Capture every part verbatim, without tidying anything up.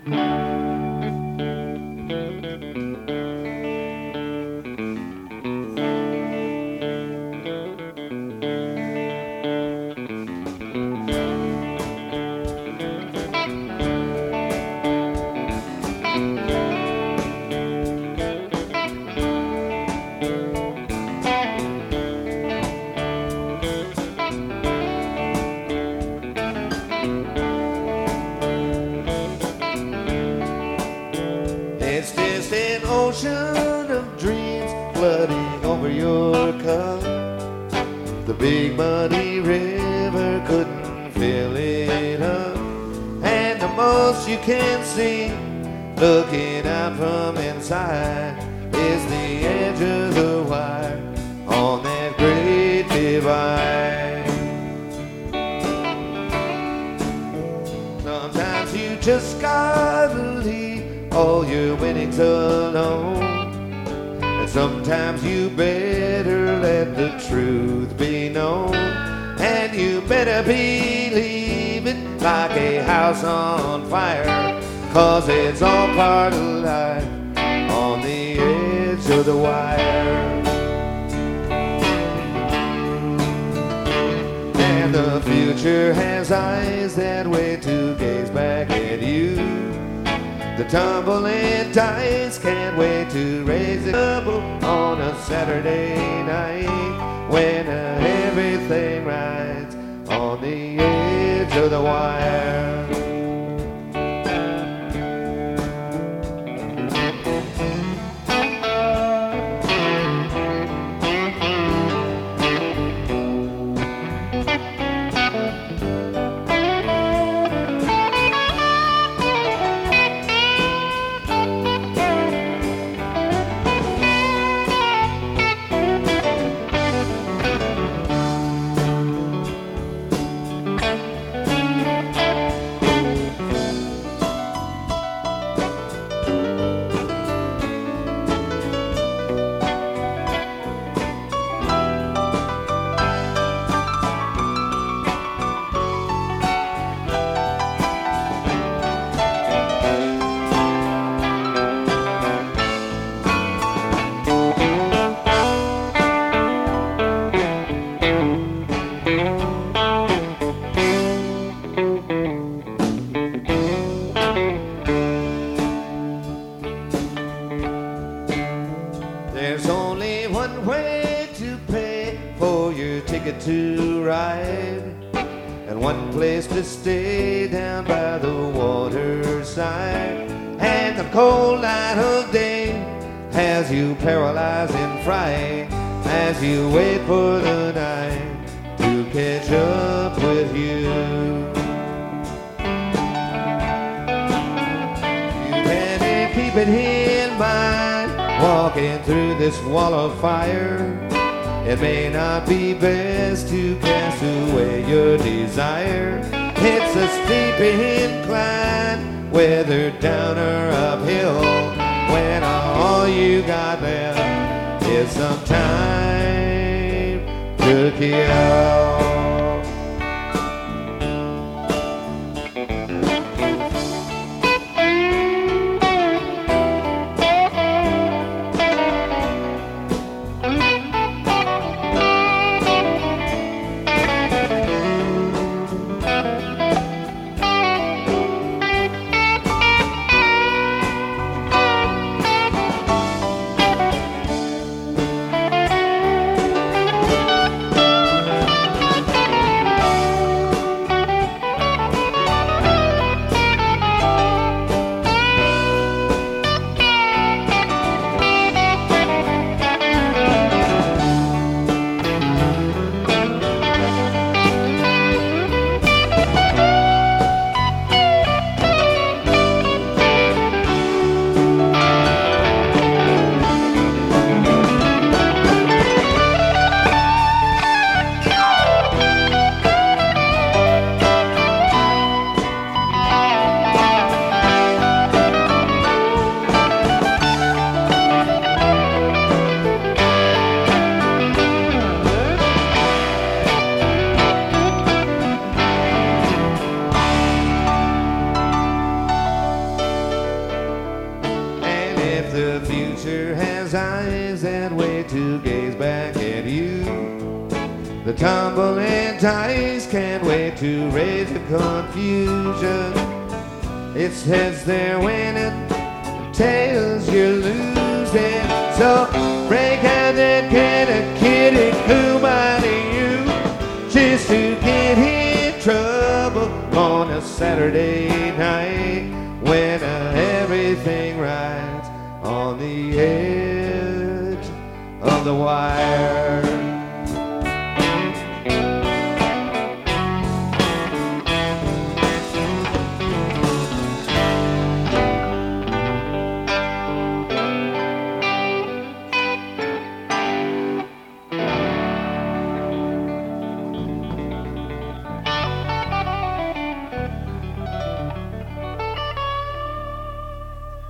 It's just an ocean of dreams flooding over your cup. The big muddy river couldn't fill it up. And the most you can see looking out from inside is the edge of the wire on that great divide. Sometimes you just gotta leave all your winnings alone, and sometimes you better let the truth be known. And you better believe it like a house on fire, 'cause it's all part of life on the edge of the wire. And the future has eyes that wait to gaze back at you. The tumbling dice can't wait to raise the double on a Saturday night, when uh, everything rides on the edge of the wire. There's only one way to pay for your ticket to ride, and one place to stay down by the waterside. And the cold light of day has you paralyzed in fright as you wait for the night to catch up with you. You better keep it in mind, walking through this wall of fire. It may not be best to cast away your desire. It's a steep incline, whether down or uphill, when all you got left is some time to kill. picture has eyes that wait to gaze back at you. The tumbling dice can't wait to raise the confusion. It's heads they're winning, tails you're losing. So break out that can of kid and kumbaya to you, just to get in trouble on a Saturday night when uh, everything rides on the edge of the wire.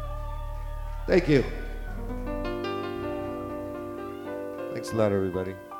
Thank you. Thanks a lot, everybody.